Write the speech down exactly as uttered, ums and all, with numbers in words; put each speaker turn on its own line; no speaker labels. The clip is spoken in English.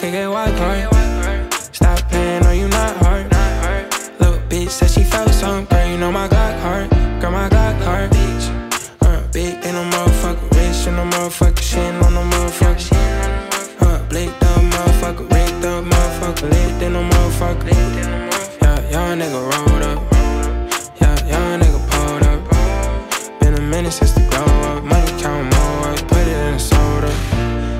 could get wild card. Stop playing, or you not hard. Little bitch said she felt something, girl, you know my Glock hard. Girl, my Glock hard. Uh, big in a motherfucker, rich in a motherfucker, shitting on a motherfucker. Uh, blicked up motherfucker, rigged up motherfucker, lit in a motherfucker. Yeah, young nigga wrong.